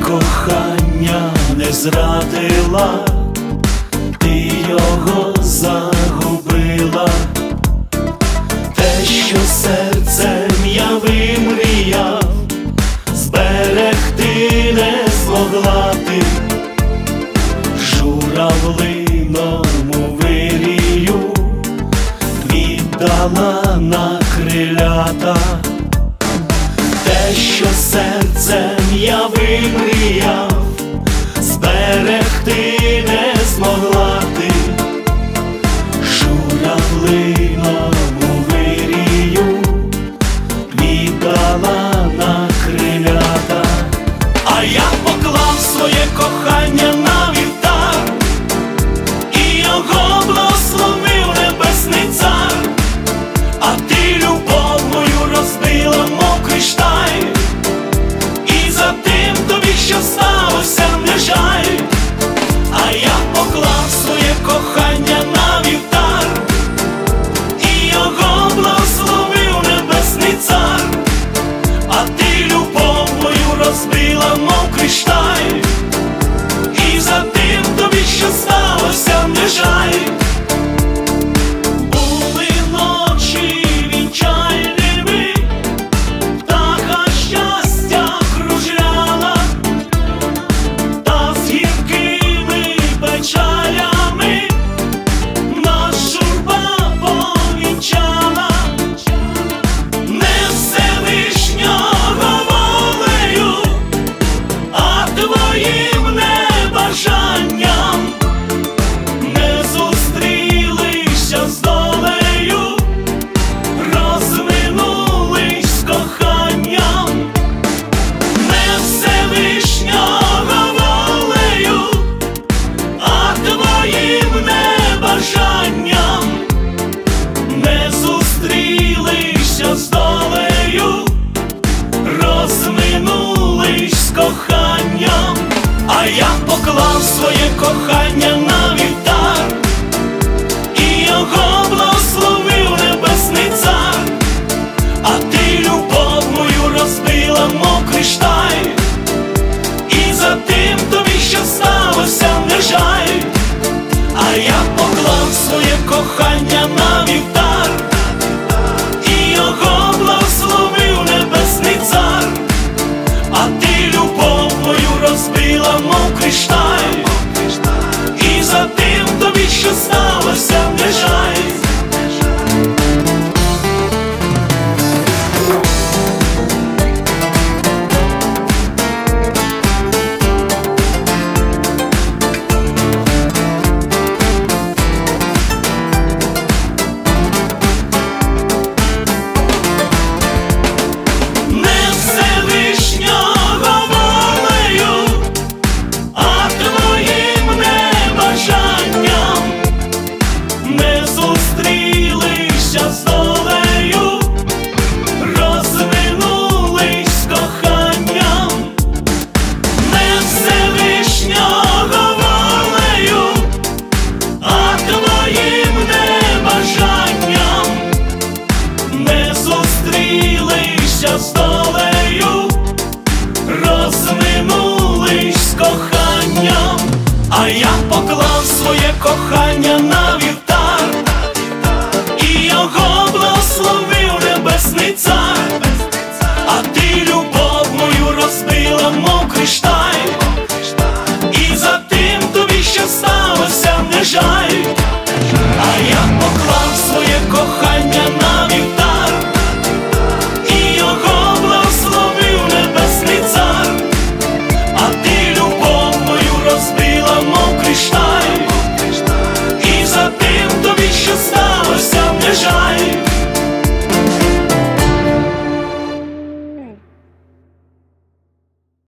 кохання не зрадила, ти його загубила. Те, що серцем я вимріяв, зберегти не змогла ти. Журавлиному вирію віддала на крилята. Те, що серцем я вимріяв, зберегти не змогла ти. Журавлиному вирію віддала на крилята. А я поклав своє кохання на вівтар, і його благословив небесний цар. А ти любов мою розбила, мов кришталь, і за тим тобі, що сталося, не жаль. А я поклав своє кохання на вівтар, і його благословив небесний цар. А ти любов мою розбила, мов кришталь, і за тим тобі, що сталося, не жаль. А я поклав своє кохання на вівтар, і його благословив небесний цар. А ти любов мою розбила, мов кришталь, і за тим тобі, що сталося, не жаль. А я поклав своє кохання на вівтар, і його благословив небесний цар. А ти любов мою розбила, мов кришталь, і за тим тобі, що сталося, не жаль. З долею розминулись з коханням, а я поклав своє кохання на